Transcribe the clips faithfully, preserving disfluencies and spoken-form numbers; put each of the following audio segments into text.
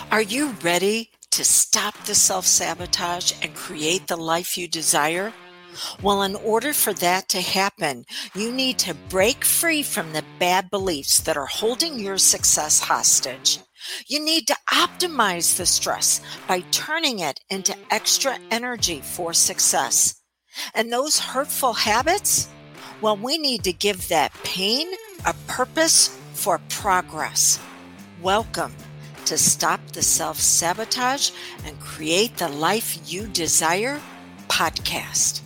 Are you ready to stop the self-sabotage and create the life you desire? Well, in order for that to happen, you need to break free from the bad beliefs that are holding your success hostage. You need to optimize the stress by turning it into extra energy for success. And those hurtful habits? Well, we need to give that pain a purpose for progress. Welcome to Stop the Self-Sabotage and Create the Life You Desire podcast.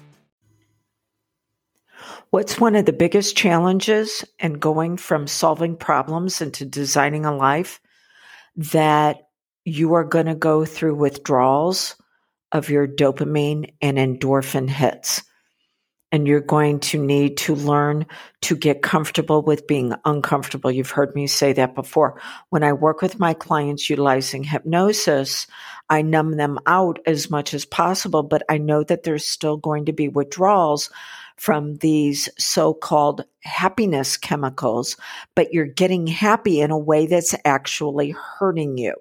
What's one of the biggest challenges in going from solving problems into designing a life? That you are going to go through withdrawals of your dopamine and endorphin hits. And you're going to need to learn to get comfortable with being uncomfortable. You've heard me say that before. When I work with my clients utilizing hypnosis, I numb them out as much as possible, but I know that there's still going to be withdrawals from these so-called happiness chemicals, but you're getting happy in a way that's actually hurting you.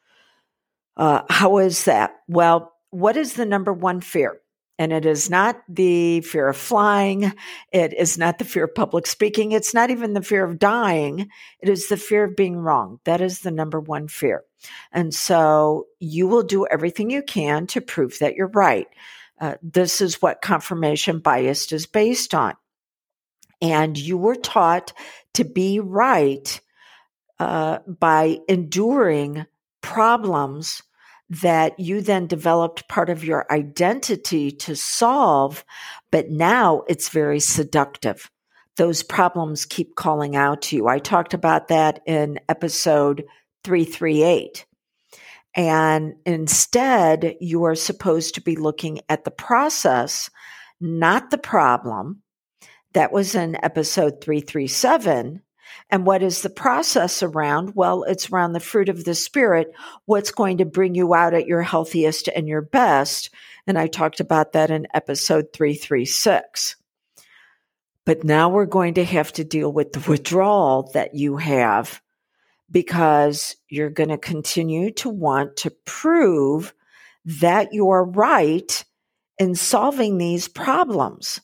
Uh, how is that? Well, what is the number one fear? And it is not the fear of flying. It is not the fear of public speaking. It's not even the fear of dying. It is the fear of being wrong. That is the number one fear. And so you will do everything you can to prove that you're right. Uh, this is what confirmation bias is based on. And you were taught to be right uh, by enduring problems that you then developed part of your identity to solve, but now it's very seductive. Those problems keep calling out to you. I talked about that in episode three thirty-eight. And instead, you are supposed to be looking at the process, not the problem. That was in episode three thirty-seven. And what is the process around? Well, it's around the fruit of the Spirit, what's going to bring you out at your healthiest and your best. And I talked about that in episode three thirty-six. But now we're going to have to deal with the withdrawal that you have, because you're going to continue to want to prove that you're right in solving these problems.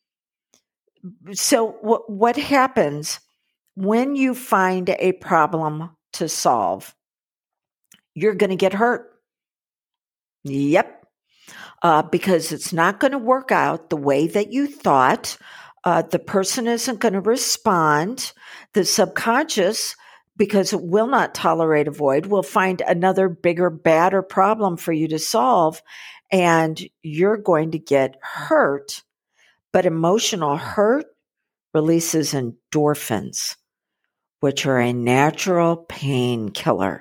So what, what happens when you find a problem to solve? You're going to get hurt. Yep. Uh, because it's not going to work out the way that you thought. Uh, the person isn't going to respond. The subconscious, because it will not tolerate a void, will find another bigger, badder problem for you to solve. And you're going to get hurt. But emotional hurt releases endorphins, which are a natural painkiller.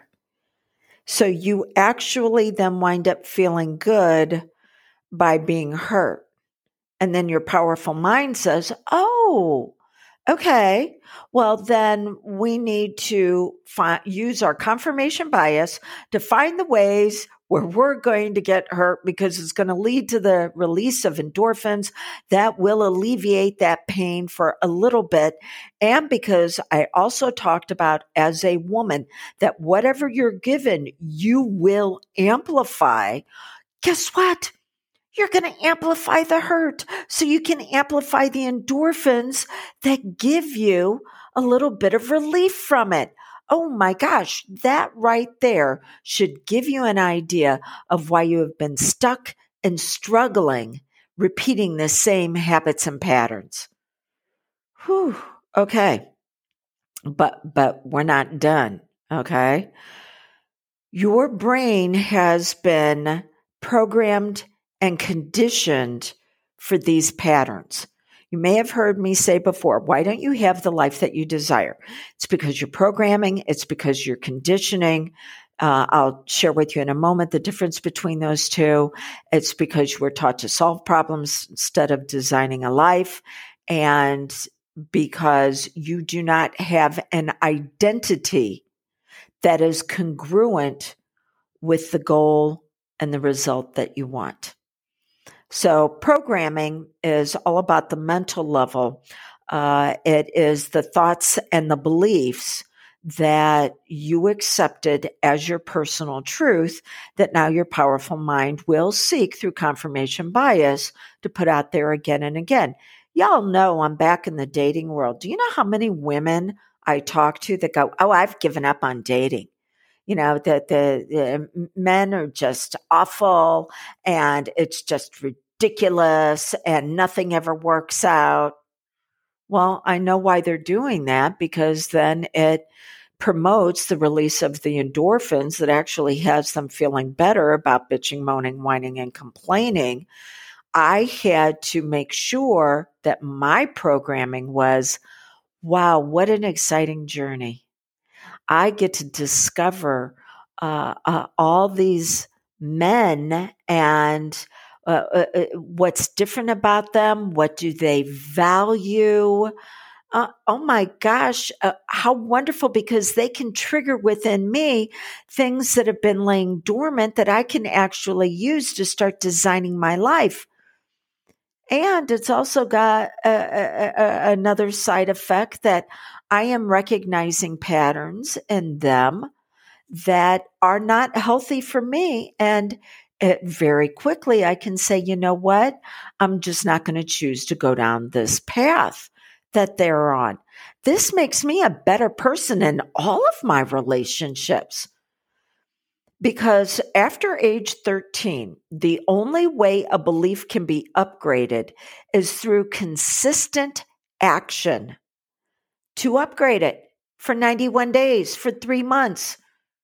So you actually then wind up feeling good by being hurt. And then your powerful mind says, oh, okay, well, then we need to fi- use our confirmation bias to find the ways where we're going to get hurt, because it's going to lead to the release of endorphins that will alleviate that pain for a little bit. And because I also talked about, as a woman, that whatever you're given, you will amplify. Guess what? You're going to amplify the hurt so you can amplify the endorphins that give you a little bit of relief from it. Oh my gosh, that right there should give you an idea of why you have been stuck and struggling, repeating the same habits and patterns. Whew, okay. But, but we're not done, okay? Your brain has been programmed and conditioned for these patterns. You may have heard me say before, why don't you have the life that you desire? It's because you're programming. It's because you're conditioning. Uh, I'll share with you in a moment the difference between those two. It's because you were taught to solve problems instead of designing a life. And because you do not have an identity that is congruent with the goal and the result that you want. So programming is all about the mental level. Uh, it is the thoughts and the beliefs that you accepted as your personal truth that now your powerful mind will seek through confirmation bias to put out there again and again. Y'all know I'm back in the dating world. Do you know how many women I talk to that go, oh, I've given up on dating? You know, that the, the men are just awful and it's just ridiculous and nothing ever works out. Well, I know why they're doing that, because then it promotes the release of the endorphins that actually has them feeling better about bitching, moaning, whining, and complaining. I had to make sure that my programming was, wow, what an exciting journey. I get to discover uh, uh, all these men and uh, uh, uh, what's different about them. What do they value? Uh, oh my gosh, uh, how wonderful, because they can trigger within me things that have been laying dormant that I can actually use to start designing my life. And it's also got a, a, a, another side effect that I am recognizing patterns in them that are not healthy for me. And it, very quickly, I can say, you know what? I'm just not going to choose to go down this path that they're on. This makes me a better person in all of my relationships. Because after age thirteen, the only way a belief can be upgraded is through consistent action to upgrade it for ninety-one days, for three months.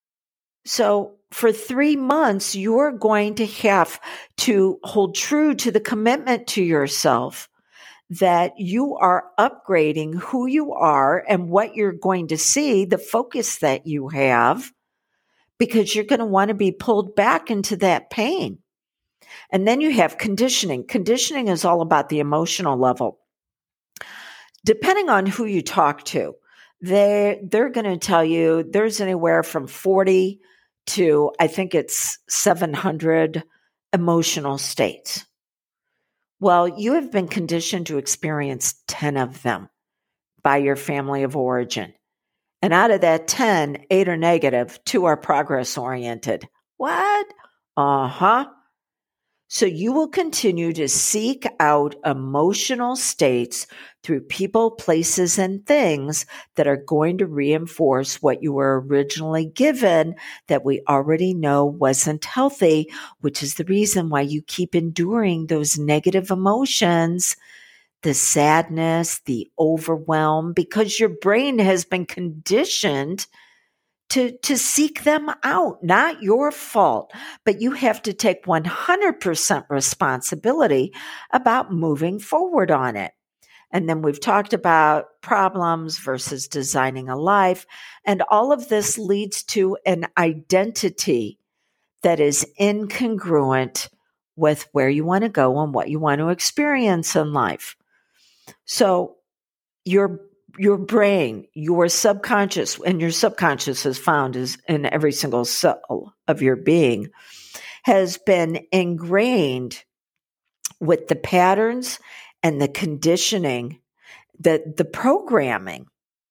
So for three months, you're going to have to hold true to the commitment to yourself that you are upgrading who you are and what you're going to see, the focus that you have, because you're going to want to be pulled back into that pain. And then you have conditioning. Conditioning is all about the emotional level. Depending on who you talk to, they, they're going to tell you there's anywhere from forty to, I think it's seven hundred emotional states. Well, you have been conditioned to experience ten of them by your family of origin. And out of that ten, eight are negative, two are progress oriented. What? Uh-huh. So you will continue to seek out emotional states through people, places, and things that are going to reinforce what you were originally given that we already know wasn't healthy, which is the reason why you keep enduring those negative emotions, the sadness, the overwhelm, because your brain has been conditioned to, to seek them out. Not your fault, but you have to take one hundred percent responsibility about moving forward on it. And then we've talked about problems versus designing a life. And all of this leads to an identity that is incongruent with where you want to go and what you want to experience in life. So your your brain, your subconscious, and your subconscious is found is in every single cell of your being, has been ingrained with the patterns and the conditioning, that the programming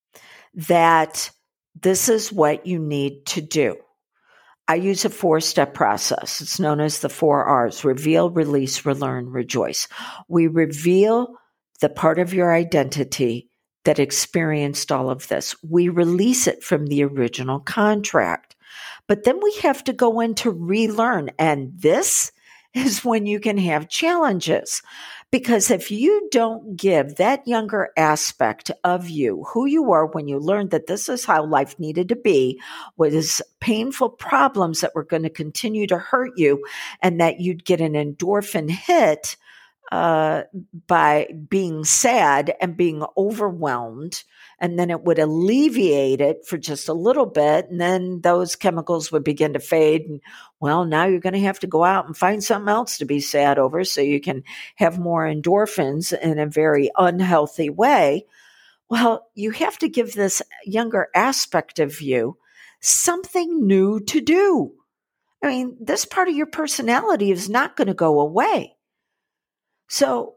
that this is what you need to do. I use a four-step process. It's known as the four R's: reveal, release, relearn, rejoice. We reveal the part of your identity that experienced all of this. We release it from the original contract. But then we have to go in to relearn. And this is when you can have challenges. Because if you don't give that younger aspect of you, who you were when you learned that this is how life needed to be, was painful problems that were going to continue to hurt you, and that you'd get an endorphin hit uh, by being sad and being overwhelmed, and then it would alleviate it for just a little bit, and then those chemicals would begin to fade. And well, now you're going to have to go out and find something else to be sad over so you can have more endorphins in a very unhealthy way. Well, you have to give this younger aspect of you something new to do. I mean, this part of your personality is not going to go away. So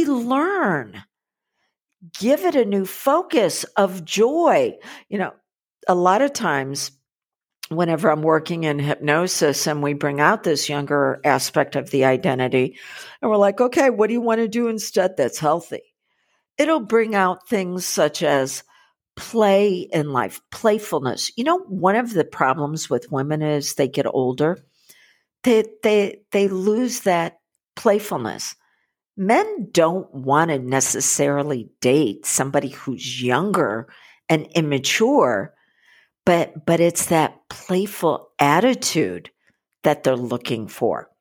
relearn, give it a new focus of joy. You know, a lot of times, whenever I'm working in hypnosis and we bring out this younger aspect of the identity, and we're like, okay, what do you want to do instead that's healthy? It'll bring out things such as play in life, playfulness. You know, one of the problems with women is they get older, they they they lose that playfulness. Men don't want to necessarily date somebody who's younger and immature, but but it's that playful attitude that they're looking for.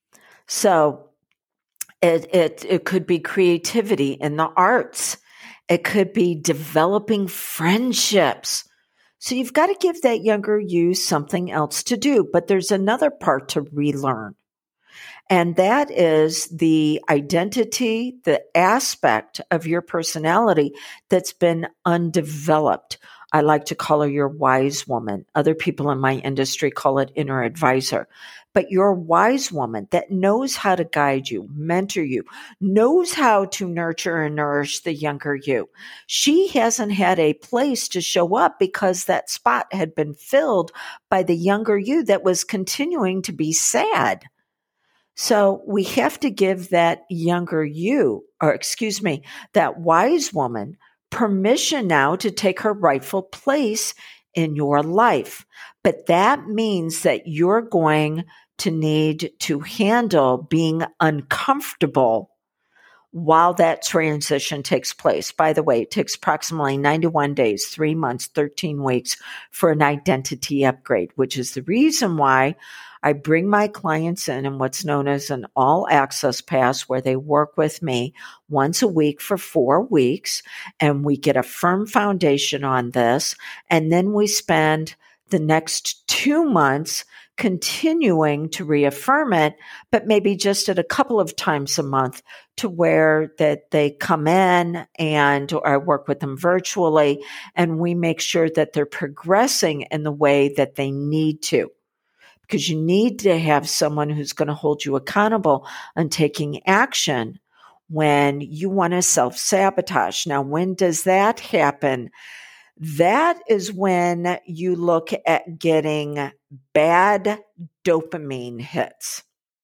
So it it it could be creativity in the arts. It could be developing friendships. So you've got to give that younger you something else to do, but there's another part to relearn. And that is the identity, the aspect of your personality that's been undeveloped. I like to call her your wise woman. Other people in my industry call it inner advisor. But you're a wise woman that knows how to guide you, mentor you, knows how to nurture and nourish the younger you. She hasn't had a place to show up because that spot had been filled by the younger you that was continuing to be sad. So we have to give that younger you, or excuse me, that wise woman permission now to take her rightful place in your life. But that means that you're going to need to handle being uncomfortable while that transition takes place. By the way, it takes approximately ninety-one days, three months, thirteen weeks for an identity upgrade, which is the reason why I bring my clients in in what's known as an all access pass, where they work with me once a week for four weeks, and we get a firm foundation on this. And then we spend the next two months continuing to reaffirm it, but maybe just at a couple of times a month, to where that they come in and or I work with them virtually, and we make sure that they're progressing in the way that they need to. Because you need to have someone who's going to hold you accountable on taking action when you want to self-sabotage. Now, when does that happen? That is when you look at getting bad dopamine hits.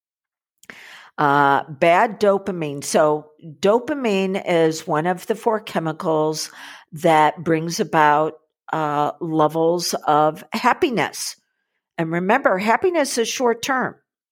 Uh, bad dopamine. So dopamine is one of the four chemicals that brings about uh, levels of happiness. And remember, happiness is short term.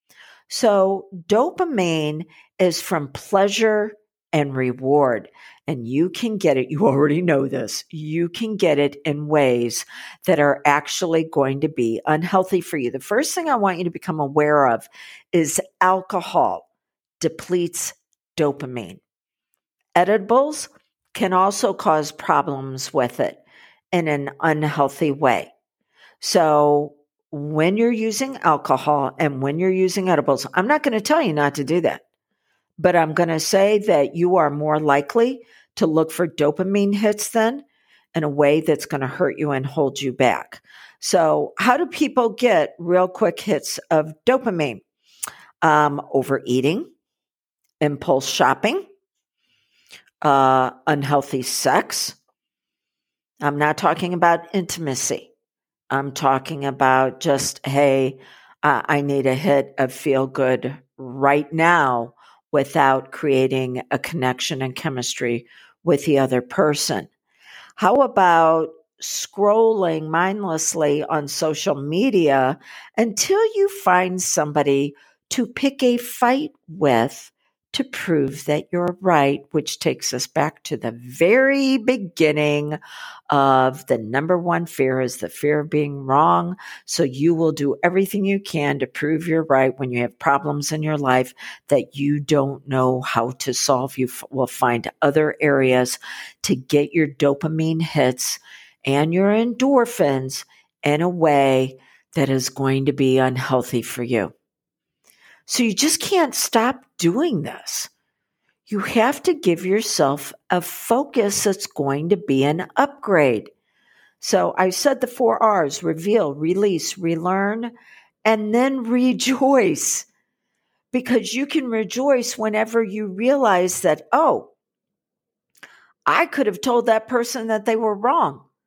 So dopamine is from pleasure and reward. And you can get it, you already know this, you can get it in ways that are actually going to be unhealthy for you. The first thing I want you to become aware of is alcohol depletes dopamine. Edibles can also cause problems with it in an unhealthy way. So when you're using alcohol and when you're using edibles, I'm not going to tell you not to do that, but I'm going to say that you are more likely to look for dopamine hits then in a way that's going to hurt you and hold you back. So how do people get real quick hits of dopamine? Um, overeating, impulse shopping, uh, unhealthy sex. I'm not talking about intimacy. I'm talking about just, hey, uh, I need a hit of feel good right now without creating a connection and chemistry with the other person. How about scrolling mindlessly on social media until you find somebody to pick a fight with to prove that you're right, which takes us back to the very beginning of the number one fear is the fear of being wrong. So you will do everything you can to prove you're right when you have problems in your life that you don't know how to solve. You f- will find other areas to get your dopamine hits and your endorphins in a way that is going to be unhealthy for you. So you just can't stop doing this. You have to give yourself a focus that's going to be an upgrade. So I said the four R's: reveal, release, relearn, and then rejoice. Because you can rejoice whenever you realize that, oh, I could have told that person that they were wrong.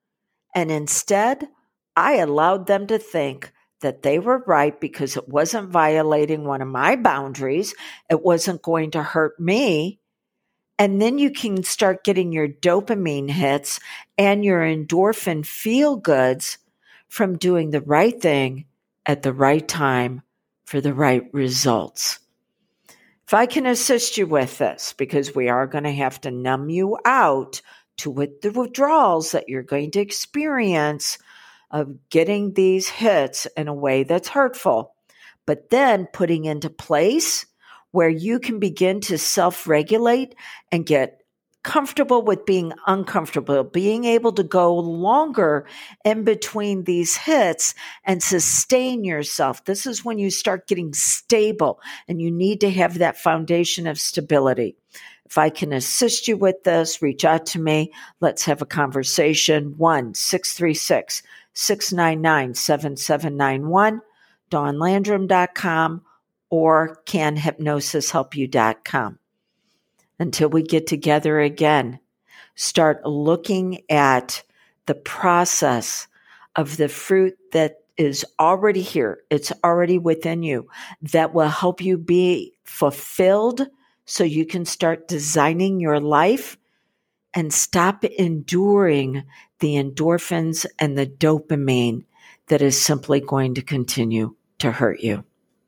And instead, I allowed them to think that they were right because it wasn't violating one of my boundaries. It wasn't going to hurt me. And then you can start getting your dopamine hits and your endorphin feel goods from doing the right thing at the right time for the right results. If I can assist you with this, because we are going to have to numb you out to with the withdrawals that you're going to experience of getting these hits in a way that's hurtful, but then putting into place where you can begin to self-regulate and get comfortable with being uncomfortable, being able to go longer in between these hits and sustain yourself. This is when you start getting stable, and you need to have that foundation of stability. If I can assist you with this, reach out to me. Let's have a conversation. one six three six, six nine nine, seven seven nine one, dawn landrum dot com or can hypnosis help you dot com. Until we get together again, start looking at the process of the fruit that is already here. It's already within you that will help you be fulfilled so you can start designing your life and stop enduring the endorphins and the dopamine that is simply going to continue to hurt you.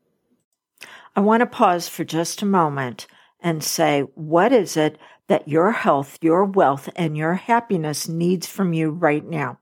I want to pause for just a moment and say, what is it that your health, your wealth, and your happiness needs from you right now?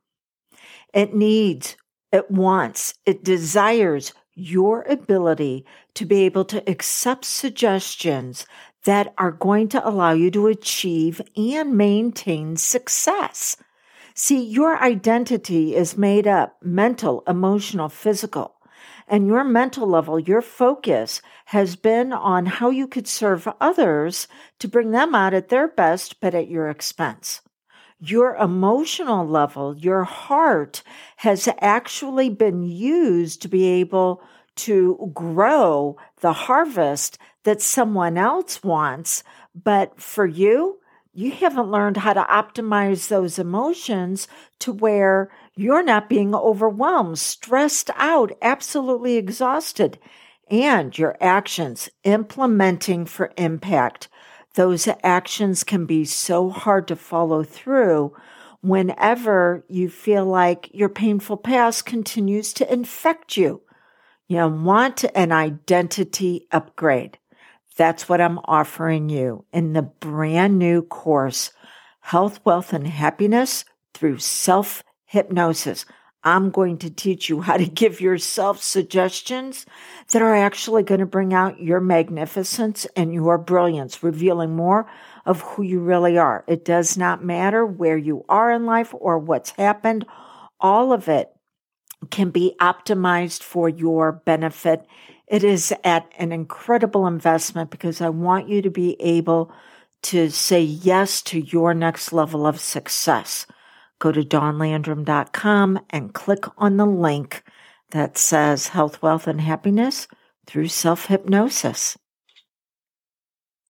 It needs, it wants, it desires your ability to be able to accept suggestions that are going to allow you to achieve and maintain success. See, your identity is made up mental, emotional, physical. And your mental level, your focus has been on how you could serve others to bring them out at their best, but at your expense. Your emotional level, your heart has actually been used to be able to grow the harvest that someone else wants. But for you, you haven't learned how to optimize those emotions to where you're not being overwhelmed, stressed out, absolutely exhausted, and your actions implementing for impact. Those actions can be so hard to follow through whenever you feel like your painful past continues to infect you. You want an identity upgrade. That's what I'm offering you in the brand new course, Health, Wealth, and Happiness through Self-Hypnosis. I'm going to teach you how to give yourself suggestions that are actually going to bring out your magnificence and your brilliance, revealing more of who you really are. It does not matter where you are in life or what's happened. All of it can be optimized for your benefit. It is at an incredible investment because I want you to be able to say yes to your next level of success. Go to dawn landrum dot com and click on the link that says Health, Wealth, and Happiness through Self-Hypnosis.